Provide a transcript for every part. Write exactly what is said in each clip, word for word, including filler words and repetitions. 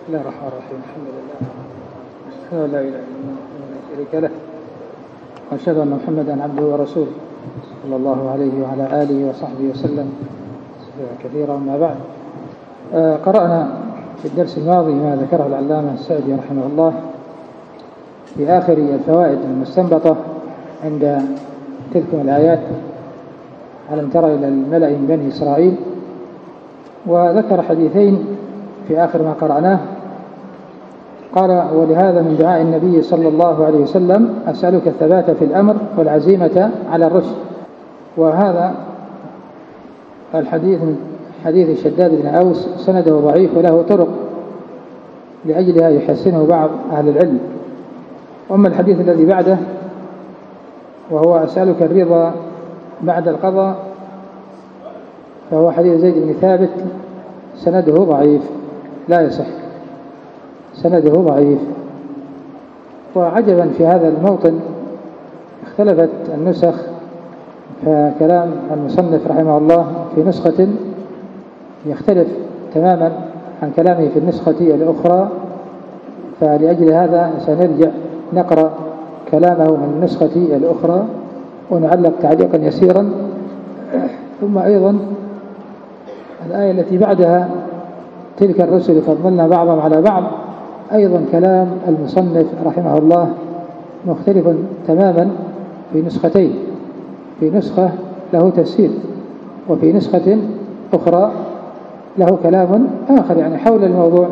بسم الله الرحمن الرحيم. الحمد لله لا إله إلا الله لا شريك له، وأشهد أن محمدا عبده ورسوله صلى الله عليه وعلى آله وصحبه وسلم كثيرا. ما بعد، آه قرأنا في الدرس الماضي ما ذكره العلامة السعدي رحمه الله في آخر الفوائد المستنبطة عند تلك الآيات: ألم تر إلى الملأ من بني إسرائيل. وذكر حديثين في آخر ما قرأناه. قال: ولهذا من دعاء النبي صلى الله عليه وسلم أسألك الثبات في الأمر والعزيمة على الرشد. وهذا الحديث من حديث شداد بن أوس سنده ضعيف وله طرق لأجلها يحسنه بعض أهل العلم. وأما الحديث الذي بعده وهو أسألك الرضا بعد القضاء فهو حديث زيد بن ثابت سنده ضعيف لا يصح، سنده ضعيف. وعجبا في هذا الموطن اختلفت النسخ، فكلام المصنف رحمه الله في نسخة يختلف تماما عن كلامه في النسخة الأخرى، فلأجل هذا سنرجع نقرأ كلامه من النسخة الأخرى ونعلق تعليقا يسيرا. ثم أيضا الآية التي بعدها: تلك الرسل فضلنا بعضهم على بعض، أيضا كلام المصنف رحمه الله مختلف تماما في نسختين، في نسخة له تفسير وفي نسخة أخرى له كلام آخر يعني حول الموضوع.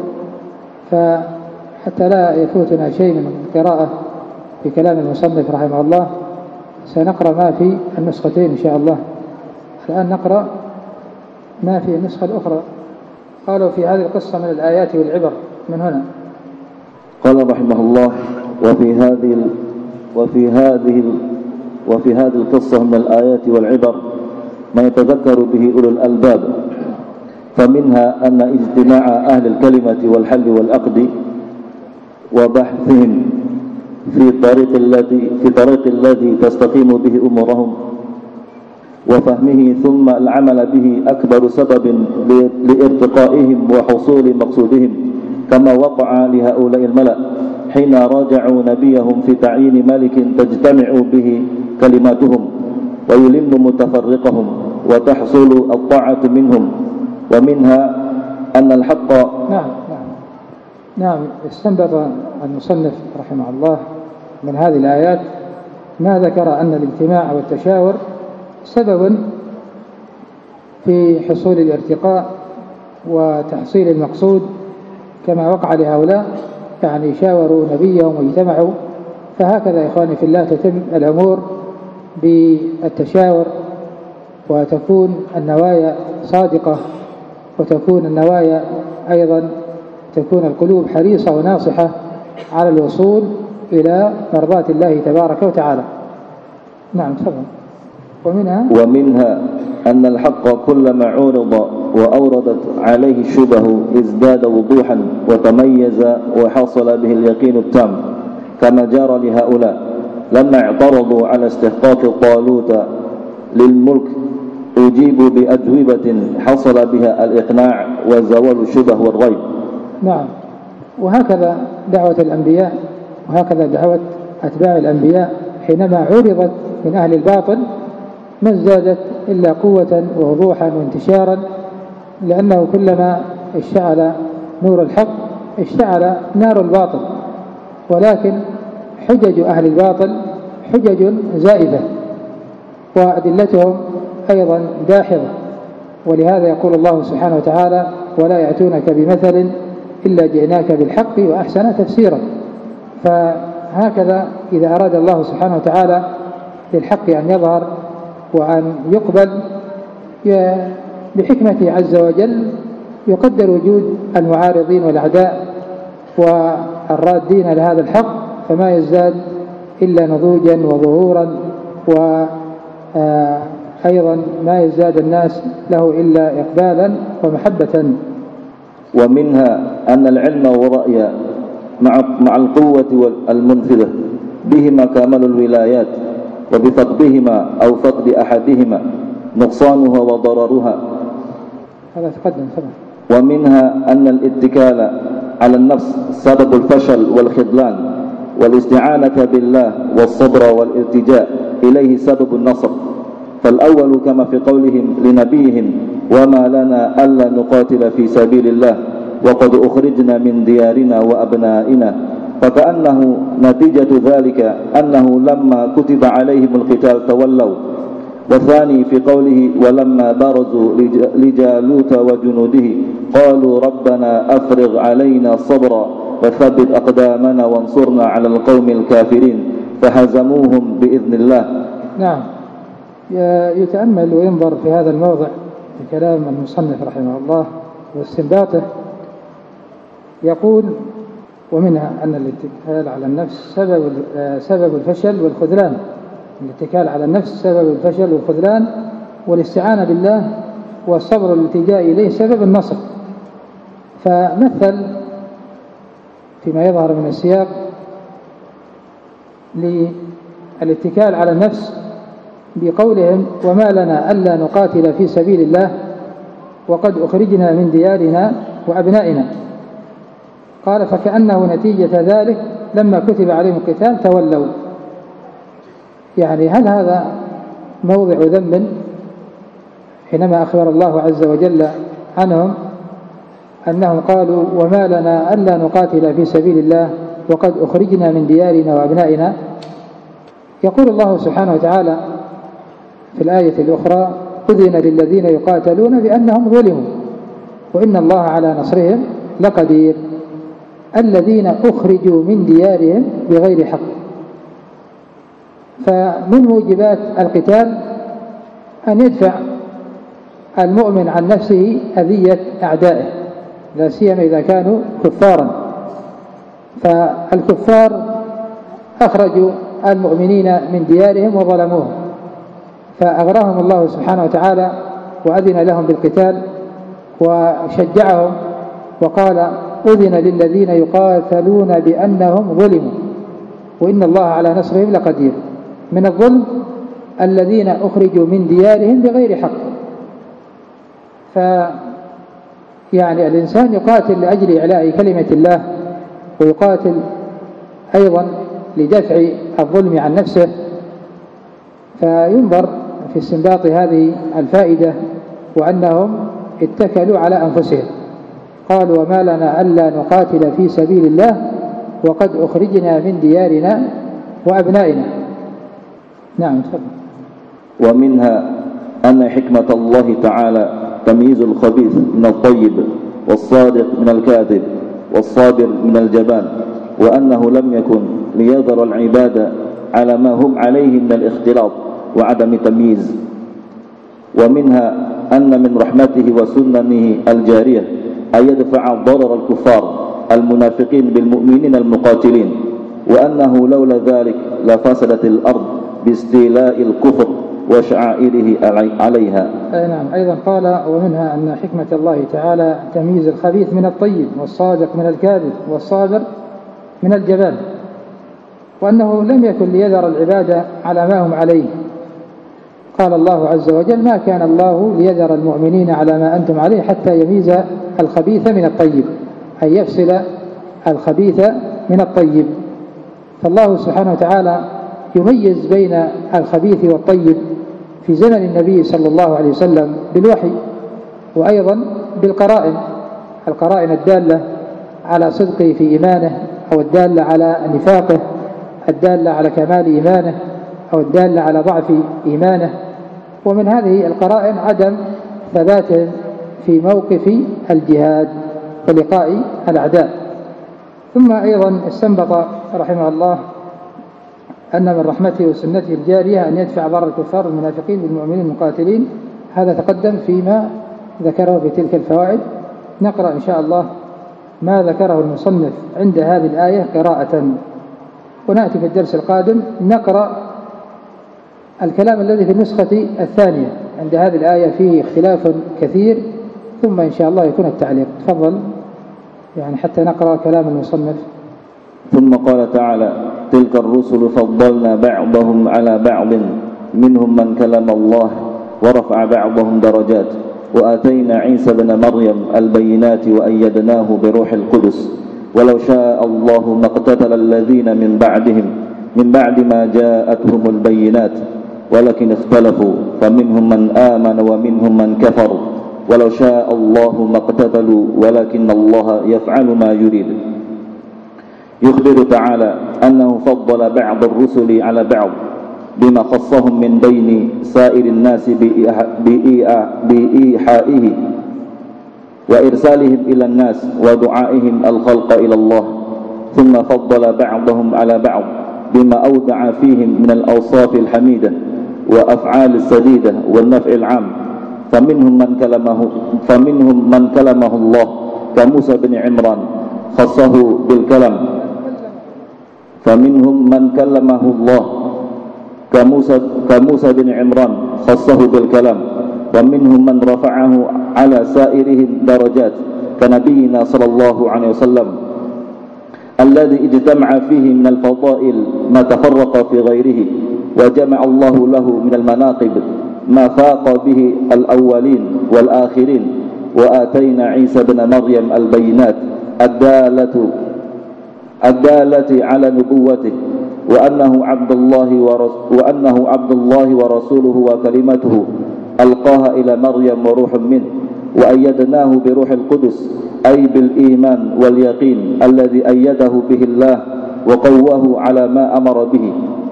فحتى لا يفوتنا شيء من القراءة في كلام المصنف رحمه الله سنقرأ ما في النسختين إن شاء الله. الآن نقرأ ما في النسخة الأخرى. قالوا في هذه القصة من الآيات والعبر. من هنا قال رحمه الله: وفي هذه ال... وفي هذه ال... وفي هذه القصة من الآيات والعبر ما يتذكر به أولو الألباب، فمنها أن اجتماع أهل الكلمة والحل والعقد وبحثهم في طريق الذي في طريق الذي تستقيم به أمورهم وفهمه ثم العمل به أكبر سبب لارتقائهم وحصول مقصودهم، كما وقع لهؤلاء الملأ حين راجعوا نبيهم في تعيين ملك تجتمع به كلماتهم ويلم متفرقهم وتحصل الطاعة منهم. ومنها أن الحق نعم نعم نعم استنبط المصنف رحمه الله من هذه الآيات ما ذكر أن الاجتماع والتشاور سبب في حصول الارتقاء وتحصيل المقصود، كما وقع لهؤلاء، يعني شاوروا نبيهم واجتمعوا. فهكذا يا إخواني في الله تتم الأمور بالتشاور، وتكون النوايا صادقة، وتكون النوايا أيضا تكون القلوب حريصة وناصحة على الوصول إلى مرضاة الله تبارك وتعالى. نعم تفضل. ومنها ومنها أن الحق كلما عورض وأوردت عليه الشبه ازداد وضوحا وتميز وحصل به اليقين التام، كما جار لهؤلاء لما اعترضوا على استحقاق طالوت للملك أجيبوا بأجوبة حصل بها الإقناع وزوال الشبه والريب. نعم. وهكذا دعوة الأنبياء وهكذا دعوة أتباع الأنبياء حينما عرضت من أهل الباطل ما ازدادت إلا قوة ووضوحا وانتشارا، لأنه كلما اشتعل نور الحق اشتعل نار الباطل. ولكن حجج أهل الباطل حجج زائفة وأدلتهم أيضا داحضة، ولهذا يقول الله سبحانه وتعالى: ولا يأتونك بمثل إلا جئناك بالحق وأحسن تفسيرا. فهكذا إذا أراد الله سبحانه وتعالى للحق أن يظهر وأن يقبل بحكمته عز وجل يقدر وجود المعارضين والأعداء والرادين لهذا الحق، فما يزداد إلا نضوجا وظهورا، وأيضا ما يزداد الناس له إلا إقبالا ومحبة. ومنها أن العلم والرأي مع مع القوة المنفذة بهما كامل الولايات، وبفقدهما أو فقد أحدهما نقصانها وضررها. هذا تقدم. ومنها أن الاتكال على النفس سبب الفشل والخذلان، والاستعانة بالله والصبر والالتجاء إليه سبب النصر. فالأول كما في قولهم لنبيهم: وما لنا ألا نقاتل في سبيل الله وقد أخرجنا من ديارنا وأبنائنا، فكأنه نتيجة ذلك أنه لما كتب عليهم القتال تولوا. والثاني في قوله: ولما برزوا لجالوت وجنوده قالوا ربنا أفرغ علينا صبرا وثبت أقدامنا وانصرنا على القوم الكافرين فهزموهم بإذن الله. نعم، يتأمل وينظر في هذا الموضع في كلام المصنف رحمه الله واستنباطه. يقول: ومنها أن الاتكال على النفس سبب سبب الفشل والخذلان. الاتكال على النفس سبب الفشل والخذلان، والاستعانة بالله والصبر والالتجاء إليه سبب النصر. فمثل فيما يظهر من السياق للاتكال على النفس بقولهم: وما لنا ألا نقاتل في سبيل الله وقد أخرجنا من ديارنا وأبنائنا. قال: فكأنه نتيجة ذلك لما كتب عليهم القتال تولوا. يعني هل هذا موضع ذنب حينما أخبر الله عز وجل عنهم أنهم قالوا: وما لنا ألا نقاتل في سبيل الله وقد أخرجنا من ديارنا وأبنائنا؟ يقول الله سبحانه وتعالى في الآية الأخرى: أذن للذين يقاتلون بأنهم ظلموا وإن الله على نصرهم لقدير. الذين أخرجوا من ديارهم بغير حق. فمن موجبات القتال أن يدفع المؤمن عن نفسه أذية أعدائه، لا سيما إذا كانوا كفارا. فالكفار أخرجوا المؤمنين من ديارهم وظلموهم، فأغراهم الله سبحانه وتعالى وأذن لهم بالقتال وشجعهم وقال: أذن للذين يقاتلون بأنهم ظلموا وإن الله على نصرهم لقدير. من الظلم الذين أخرجوا من ديارهم بغير حق. فيعني الإنسان يقاتل لأجل إعلاء كلمة الله، ويقاتل أيضا لدفع الظلم عن نفسه. فينظر في استنباط هذه الفائدة وأنهم اتكلوا على أنفسهم. قالوا: وما لنا ألا نقاتل في سبيل الله وقد أخرجنا من ديارنا وأبنائنا. نعم تفضل. ومنها أن حكمة الله تعالى تمييز الخبيث من الطيب والصادق من الكاذب والصابر من الجبان، وأنه لم يكن ليذر العباد على ما هم عليه من الاختلاط وعدم تمييز. ومنها أن من رحمته وسننه الجارية أن يدفع ضرر الكفار المنافقين بالمؤمنين المقاتلين، وأنه لولا ذلك لفسدت الأرض باستيلاء الكفر وشعائره عليها. أي نعم. أيضا قال: ومنها أن حكمة الله تعالى تمييز الخبيث من الطيب والصادق من الكاذب والصابر من الجبان، وأنه لم يكن ليذر العباد على ما هم عليه. قال الله عز وجل: ما كان الله ليذر المؤمنين على ما أنتم عليه حتى يميز الخبيث من الطيب، أي يفصل الخبيث من الطيب. فالله سبحانه وتعالى يميز بين الخبيث والطيب في زمن النبي صلى الله عليه وسلم بالوحي، وأيضا بالقرائن، القرائن الدالة على صدقه في إيمانه أو الدالة على نفاقه، الدالة على كمال إيمانه أو الدالة على ضعف إيمانه. ومن هذه القرائن عدم ثباته في موقف الجهاد ولقاء الأعداء. ثم أيضا استنبط رحمه الله أن من رحمته وسنته الجارية أن يدفع ضرر الكفار المنافقين بالمؤمنين المقاتلين. هذا تقدم فيما ذكره في تلك الفوائد. نقرأ إن شاء الله ما ذكره المصنف عند هذه الآية قراءة، ونأتي في الدرس القادم نقرأ الكلام الذي في النسخة الثانية. عند هذه الآية فيه اختلاف كثير، ثم إن شاء الله يكون التعليق. تفضل يعني حتى نقرأ كلام المصنف. ثم قال تعالى: تلك الرسل فضلنا بعضهم على بعض منهم من كلم الله ورفع بعضهم درجات وآتينا عيسى بن مريم البينات وأيدناه بروح القدس ولو شاء الله ما اقتتل الذين من بعدهم من بعد ما جاءتهم البينات ولكن اختلفوا فمنهم من آمن ومنهم من كفر ولو شاء الله ما اقتتلوا ولكن الله يفعل ما يريد. يخبر تعالى أنه فضل بعض الرسل على بعض بما خصهم من بين سائر الناس بإيحائه وإرسالهم إلى الناس ودعائهم الخلق إلى الله، ثم فضل بعضهم على بعض بما أودع فيهم من الأوصاف الحميدة وأفعال السديدة والنفع العام. فمنهم من كلمه فمنهم من كلمه الله كموسى بن عمران خصه بالكلام فمنهم من كلمه الله كموسى كموسى بن عمران خصه بالكلام ومنهم من رفعه على سائرهم درجات كنبينا صلى الله عليه وسلم الذي اجتمع فيه من الفضائل ما تفرق في غيره، وجمع الله له من المناقب ما فاق به الأولين والآخرين. وآتينا عيسى بن مريم البينات الدالة الدالة على نبوته وأنه عبد الله وأنه عبد الله ورسوله وكلمته ألقاها إلى مريم وروح منه، وأيدناه بروح القدس أي بالإيمان واليقين الذي أيده به الله وقواه على ما أمر به.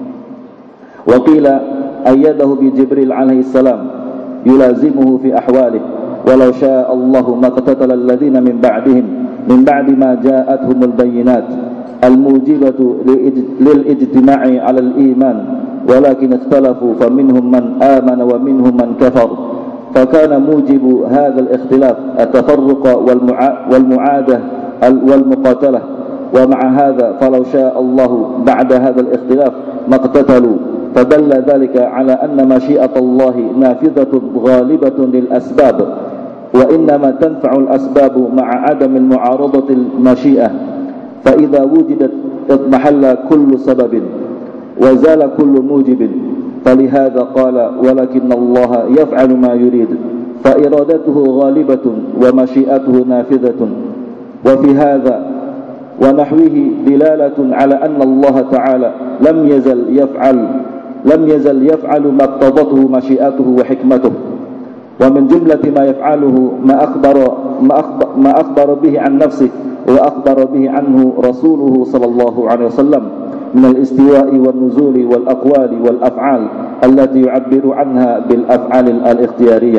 وقيل أيده بجبريل عليه السلام يلازمه في أحواله ولو شاء الله ما اقتتل الذين من بعدهم من بعد ما جاءتهم البينات الموجبة للاجتماع على الإيمان ولكن اختلفوا فمنهم من آمن ومنهم من كفر، فكان موجب هذا الاختلاف التفرق والمعادة والمقاتلة. ومع هذا فلو شاء الله بعد هذا الاختلاف ما اقتتلوا، فدل ذلك على أن مشيئة الله نافذة غالبة للأسباب، وإنما تنفع الأسباب مع عدم المعارضة المشيئة، فإذا وجدت اضمحل كل سبب وزال كل موجب. فلهذا قال ولكن الله يفعل ما يريد، فإرادته غالبة ومشيئته نافذة. وفي هذا ونحوه دلالة على أن الله تعالى لم يزل يفعل لم يزل يفعل ما اقتضته مشيئته وحكمته. ومن جملة ما يفعله ما أخبر ما أخبر, ما أخبر به عن نفسه وأخبر به عنه رسوله صلى الله عليه وسلم من الاستواء والنزول والأقوال والأفعال التي يعبر عنها بالأفعال الاختيارية.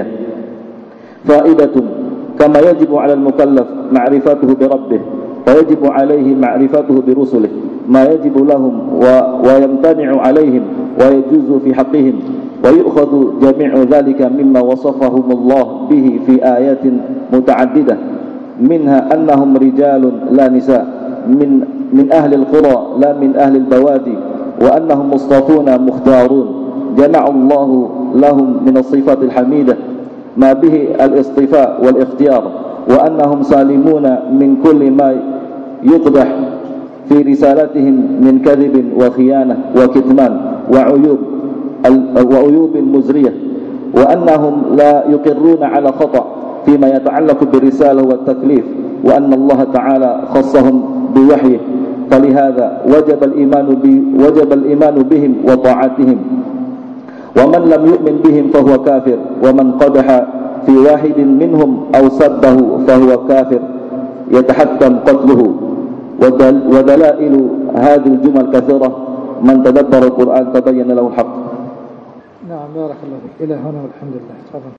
فائدة: كما يجب على المكلف معرفته بربه فيجب عليه معرفته برسله ما يجب لهم ويمتنع عليهم ويجوز في حقهم، ويؤخذ جميع ذلك مما وصفهم الله به في آيات متعددة، منها أنهم رجال لا نساء من من أهل القرى لا من أهل البوادي، وأنهم مصطفون مختارون جمع الله لهم من الصفات الحميدة ما به الاصطفاء والاختيار، وأنهم سالمون من كل ما يقدح في رسالتهم من كذب وخيانة وكتمان وعيوب وعيوب مزرية، وأنهم لا يقرون على خطأ فيما يتعلق بالرسالة والتكليف، وأن الله تعالى خصهم بوحيه. فلهذا وجب الإيمان وجب الإيمان بهم وطاعتهم، ومن لم يؤمن بهم فهو كافر، ومن قدح في واحد منهم أو سبه فهو كافر يتحتم قتله. ودلائل هذه الجمل كثيرة، من تدبر القرآن تبين له الحق. نعم، بارك الله فيك. إلى هنا والحمد لله.